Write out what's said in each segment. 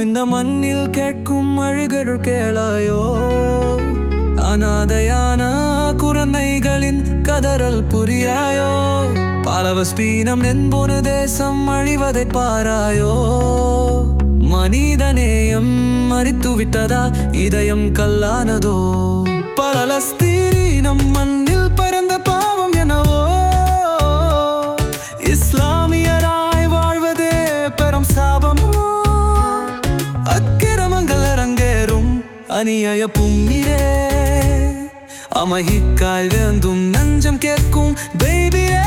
இந்த மண்ணில் கேட்கும் அழுகர் கேளாயோ, அநாதையான குழந்தைகளின் கதறல் புரியாயோ, பாலஸ்தீனம் என்பொரு தேசம் அழிவதை பாராயோ. மனிதநேயம் மறித்து விட்டதா, இதயம் கல்லானதோ, பாலஸ்தீனம் மண்ணில் பரந்த பாவம் எனவோ, இஸ்லாமியராய் வாழ்வதே பெரும் சாபமோ, அக்கிரமங்கள் அரங்கேறும் அநியாய பூமியிலே, அமைதிக்காய் வேண்டும் நஞ்சம் கேட்கும் பேபியே.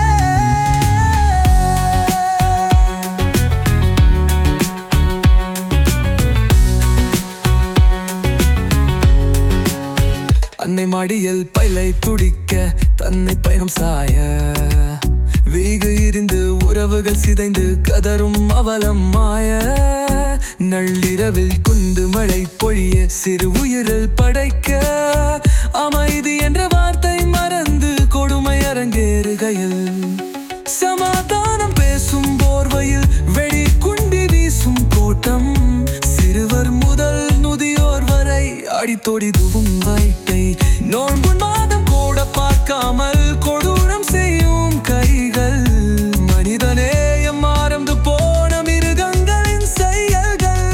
அன்னை மடியில் பைலை துடிக்க தன்னை பயணம் சாய, வீகு இருந்து உறவுகள் சிதைந்து கதரும் அவலம் மாய, நள்ளிரவில் குண்டு மழை பொழிய சிறு உயிரில் படைக்க, அமைதி என்ற வார்த்தை மறந்து கொடுமை அரங்கேறுகையில், சமாதானம் பேசும் போர்வையில் வெடி குண்டி வீசும் கூட்டம், சிறுவர் முதல் முதியோர் வரை அடித்தொடிதுவும் வயிற்றை, நோன்பு மாதம் கூட பார்க்காமல் கொடூரம் செய்யும் கைகள், மனிதநேயம் மறந்து போன மிருகங்களின் செயல்கள்.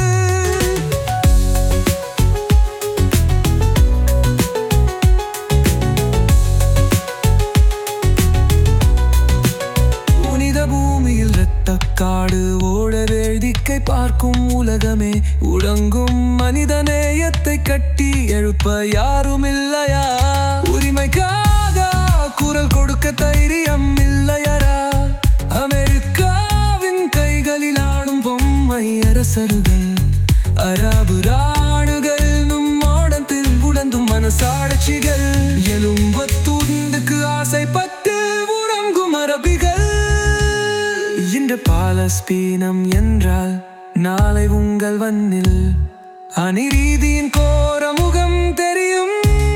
புனித பூமியில் இரத்தக்காடு ஓட வேடிக்கை பார்க்கும் உலகமே, உறங்கும் மனிதநேயத்தை கட்டி எழுப்ப யாரும் இல்லையா, உரிமைக்காக குரல் கொடுக்க தைரியம் இல்லையரா, அமெரிக்காவின் கைகளில் ஆடும் பொம்மை அரசர்கள், அரபு ராணுகள் நம்மோடத்தில் உடந்தும் மனசாட்சிகள், எலும்பு துண்டுக்கு ஆசைப்பட்டு உறங்கும் அரபிகள். இன்று பாலஸ்தீனம் என்றால் நாளை உங்கள் வண்ணில் அநீதியின் கோர முகம் தெரியும்.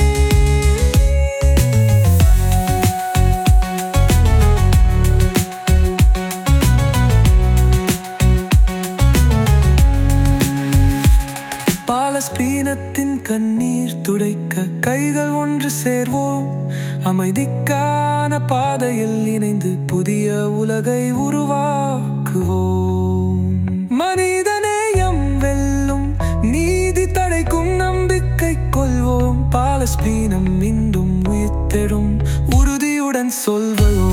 பாலஸ்தீனத்தின் கண்ணீர் துடைக்க கைகள் ஒன்று சேர்வோம், அமைதிக்கான பாதையில் இணைந்து புதிய உலகை உருவாக்குவோம். மனிதநேயம் வெல்லும், நீதி தடைக்கும் நம்பிக்கை கொள்வோம், பாலஸ்தீனம் மீண்டும் உயிர்த்தெழும் உறுதியுடன் சொல்வோம்.